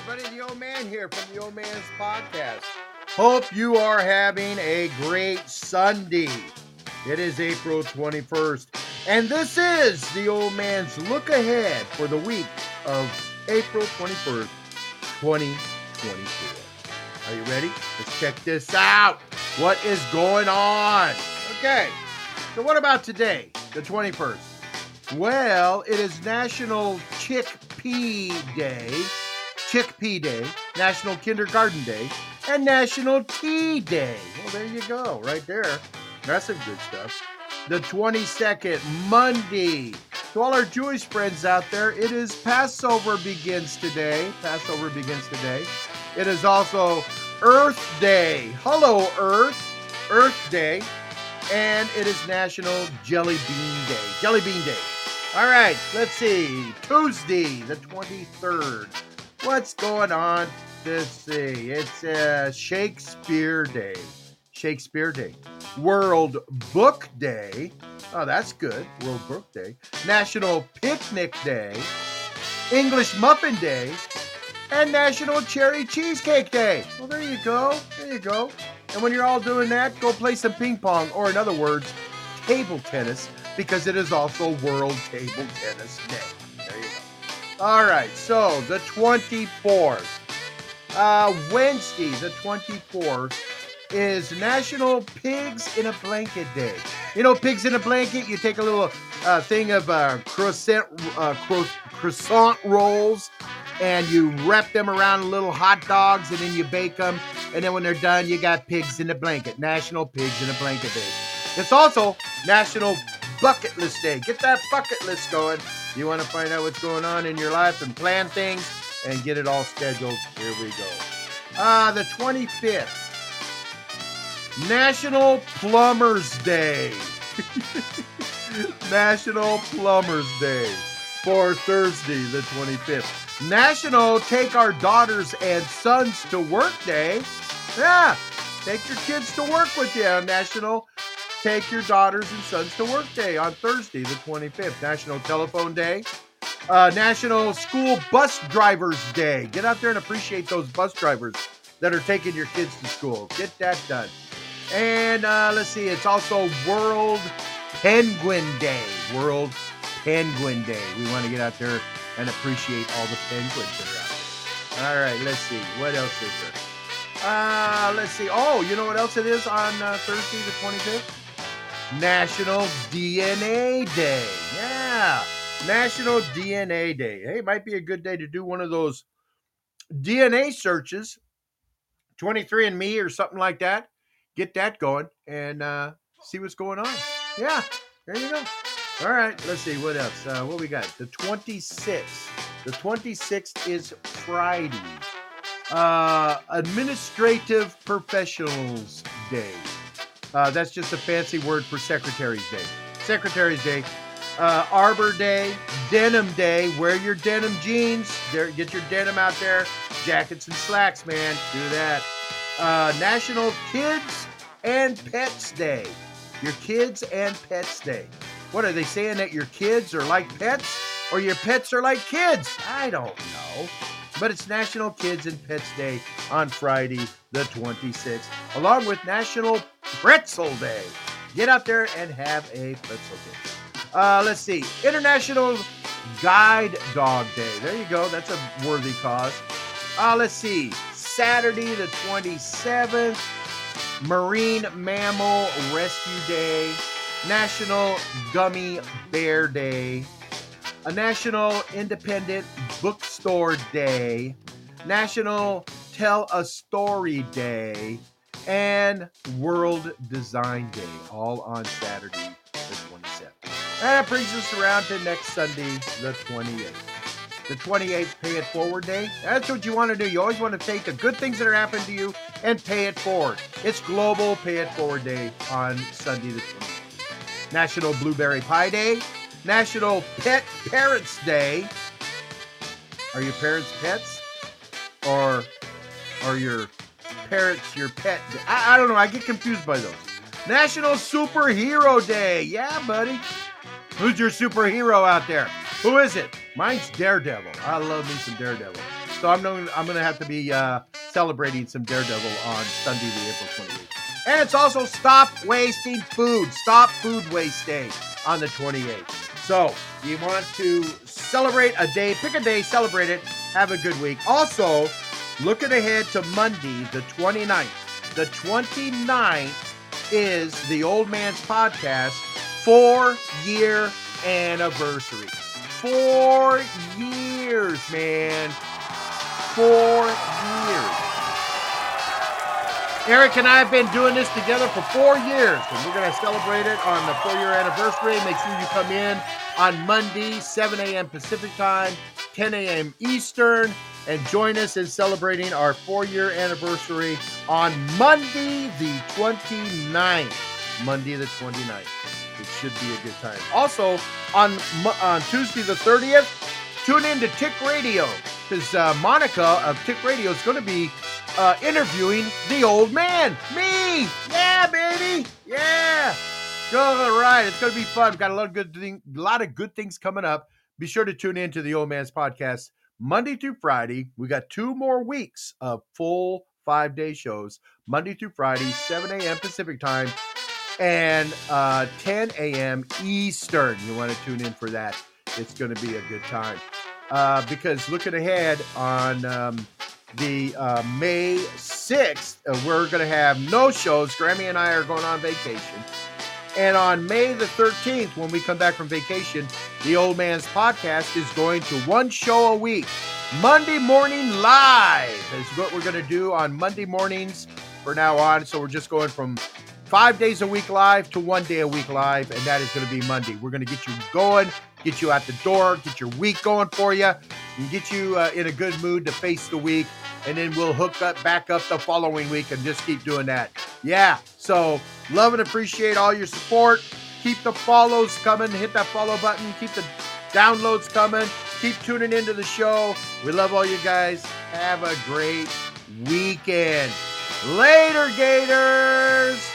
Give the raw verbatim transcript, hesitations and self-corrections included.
everybody. The Old Man here from the Old Man's Podcast. Hope you are having a great Sunday. It is April twenty-first, and this is the Old Man's look ahead for the week of April twenty-first, twenty twenty-four. Are you ready? Let's check this out. What is going on? Okay, so what about today, the twenty-first? Well, it is National Chickpea Day, Chickpea Day, National Kindergarten Day, and National Tea Day. Well, there you go, right there. That's some good stuff. The twenty-second, Monday. To all our Jewish friends out there, it is Passover begins today. Passover begins today. It is also Earth Day. Hello, Earth. Earth Day. And it is National Jelly Bean Day. Jelly Bean Day. All right, let's see. Tuesday, the twenty-third. What's going on? Let's see. It's uh, Shakespeare Day. Shakespeare Day. World Book Day. Oh, that's good. World Book Day. National Picnic Day. English Muffin Day. And National Cherry Cheesecake Day. Well, there you go. There you go. And when you're all doing that, go play some ping pong, or in other words, table tennis, because it is also World Table Tennis Day. There you go. All right, so the twenty-fourth. Uh, Wednesday, the twenty-fourth, is National Pigs in a Blanket Day. You know, pigs in a blanket, you take a little uh, thing of uh, croissant, uh, cro- croissant rolls, and you wrap them around little hot dogs, and then you bake them. And then when they're done, you got pigs in a blanket. National Pigs in a Blanket Day. It's also National Bucket List Day. Get that bucket list going. You want to find out what's going on in your life and plan things and get it all scheduled. Here we go. Uh, the twenty-fifth. National Plumbers Day. National Plumbers Day. For Thursday, the twenty-fifth. National Take Our Daughters and Sons to Work Day. Yeah, take your kids to work with you on National Take Your Daughters and Sons to Work Day on Thursday, the twenty-fifth. National Telephone Day. Uh, National School Bus Drivers Day. Get out there and appreciate those bus drivers that are taking your kids to school. Get that done. And uh, let's see, it's also World Penguin Day. World Penguin Day. We want to get out there and appreciate all the penguins that are out there. All right, let's see. What else is there? Uh, let's see. Oh, you know what else it is on uh, Thursday, the twenty-fifth? National D N A Day. Yeah, National D N A Day. Hey, it might be a good day to do one of those D N A searches, twenty-three and me or something like that. Get that going and uh, see what's going on. Yeah, there you go. All right, let's see what else. Uh, what we got? The twenty-sixth. The twenty-sixth is Friday. Uh, Administrative Professionals Day. Uh, that's just a fancy word for Secretary's Day. Secretary's Day. Uh, Arbor Day. Denim Day. Wear your denim jeans. There, get your denim out there. Jackets and slacks, man. Do that. Uh, National Kids and Pets Day. Your Kids and Pets Day. What are they saying, that your kids are like pets or your pets are like kids? I don't know. But it's National Kids and Pets Day on Friday, the twenty-sixth, along with National Pretzel Day. Get out there and have a pretzel day. Uh, let's see. International Guide Dog Day. There you go. That's a worthy cause. Uh, let's see. Saturday, the twenty-seventh, Marine Mammal Rescue Day. National Gummy Bear Day, a National Independent Bookstore Day, National Tell a Story Day, and World Design Day, all on Saturday, the twenty-seventh. And that brings us around to next Sunday, the twenty-eighth. The twenty-eighth, Pay It Forward Day. That's what you want to do. You always want to take the good things that are happening to you and pay it forward. It's Global Pay It Forward Day on Sunday, the twenty-eighth. National Blueberry Pie Day. National Pet Parents Day. Are your parents pets? Or are your parents your pet? I, I don't know. I get confused by those. National Superhero Day. Yeah, buddy. Who's your superhero out there? Who is it? Mine's Daredevil. I love me some Daredevil. So I'm going I'm going to have to be uh, celebrating some Daredevil on Sunday, the April twenty-eighth. And it's also Stop Wasting Food. Stop Food Waste Day on the twenty-eighth. So you want to celebrate a day, pick a day, celebrate it, have a good week. Also, looking ahead to Monday, the twenty-ninth. The twenty-ninth is the Old Man's Podcast four-year anniversary. Four years, man. Four years. Eric and I have been doing this together for four years, and we're going to celebrate it on the four-year anniversary. Make sure you come in on Monday, seven a.m. Pacific time, ten a.m. Eastern, and join us in celebrating our four-year anniversary on Monday the twenty-ninth. Monday the twenty-ninth. It should be a good time. Also, on, on Tuesday the thirtieth, tune in to Tick Radio, because uh, Monica of Tick Radio is going to be uh, interviewing the old man, me. Yeah, baby. Yeah. All right. It's going to be fun. We've got a lot of good thing, a lot of good things coming up. Be sure to tune in to the Old Man's Podcast Monday through Friday. We got two more weeks of full five-day shows, Monday through Friday, seven a.m. Pacific time, and uh, ten a.m. Eastern. You want to tune in for that. It's going to be a good time. Uh, because looking ahead on um, the uh, May sixth, uh, we're going to have no shows. Grammy and I are going on vacation. And on May the thirteenth, when we come back from vacation, the Old Man's Podcast is going to one show a week. Monday Morning Live is what we're going to do on Monday mornings from now on. So we're just going from five days a week live to one day a week live, and that is going to be Monday. We're going to get you going, get you out the door, get your week going for you, and get you uh, in a good mood to face the week, and then we'll hook up back up the following week and just keep doing that. Yeah, so love and appreciate all your support. Keep the follows coming. Hit that follow button. Keep the downloads coming. Keep tuning into the show. We love all you guys. Have a great weekend. Later, Gators!